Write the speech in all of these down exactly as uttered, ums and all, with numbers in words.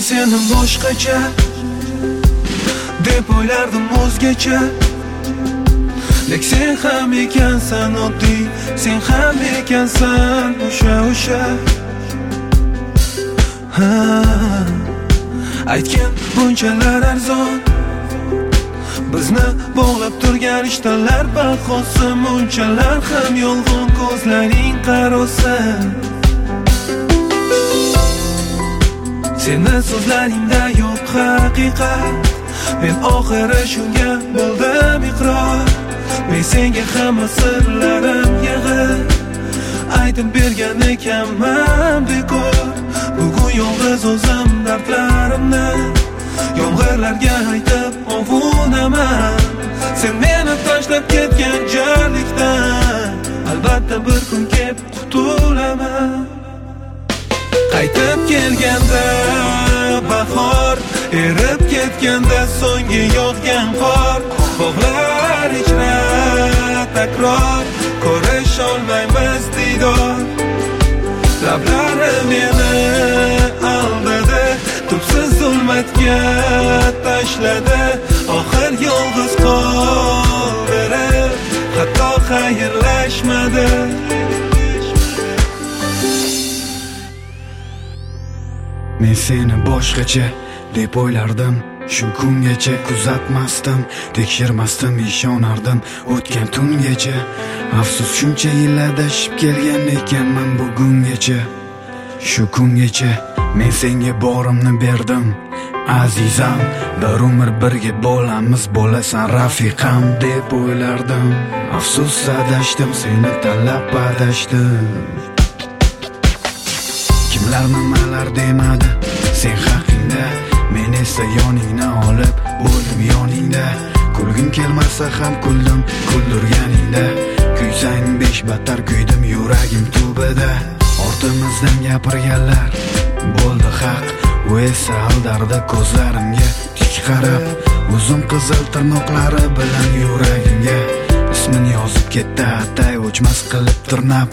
seni boshqacha deb o'ylardim o'zgacha. Lek sen ham ekansan oddiy, sen ham ekansan o'sha o'sha. Ha, aytgan bunchalar arzon, bizni bog'lab turgan ishtalar bahosi munchalar ham yolg'on ko'zlaring qarosa. Seni so'zlaringda yo'q haqiqat, men oxiri shunga bo'ldim iqror. Men senga hamma sirlarim yig'ib aytib bergan ekanman bekor. Bugun yolg'iz o'zim dardlarimni yomg'irlarga aytib ovunaman. Sen meni tashlab ketgan jarlikdan albatta bir kun kelib qutulaman. Qaytib kelganda bahor, erib ketganda so'nggi yog'gan qor. Bog'lar ichra takror, ko'rish olmaymiz diydor. Lablari meni aldadi, tubsiz zulmatga tashladi. Oxir yolg'iz qoldirib, hatto xayrlashmadi. Men seni boshqacha deb o'ylardim, shu kungacha kuzatmasdim, tekshirmasdim, ishonardim o'tgan tungacha. Afsus shuncha yil adashib kelgan ekanman bugungacha. Shu kungacha men senga borimni berdim azizam, bir umr birga bo'lamiz, bo'lasan rafiqam deb o'ylardim. Afsus adashdim, seni tanlab adashdim. Kimlar nimalar demadi sen haqingda, men esa yoningni olib o'lim yoningda. Kulgim kelmasa ham kuldim kuldirganingda, kuysang besh battar kuydim yuragim tubida. Ortimizdan gapirganlar bo'ldi haq, u esa aldardi ko'zlarimga tik qarab. Uzun qizil tirnoqlari bilan yuragimga ismini yozib ketdi, atay o'chmas qilib tirnab.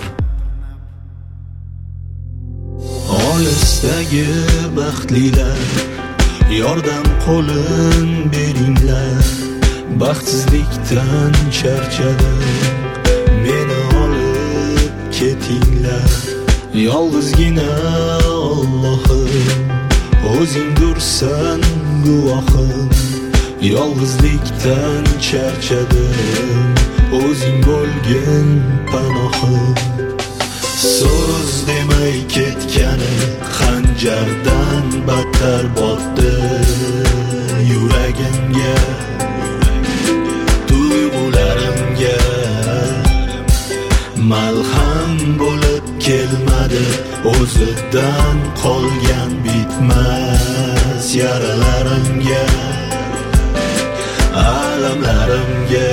Olisdagi baxtlilar, yordam qo'lin beringlar. Baxtsizlikdan charchadim, meni olib ketinglar. Yolg'izgina Allohim, o'zingdursan guvohim. Yolg'izlikdan charchadim, o'zing bo'lgin panohim. So'z demay ketgani xanjardan battar botdi yuragimga, tuyg'ularimga. Malham bo'lib kelmadi o'zidan qolgan bitmas yaralarimga, alamlarimga.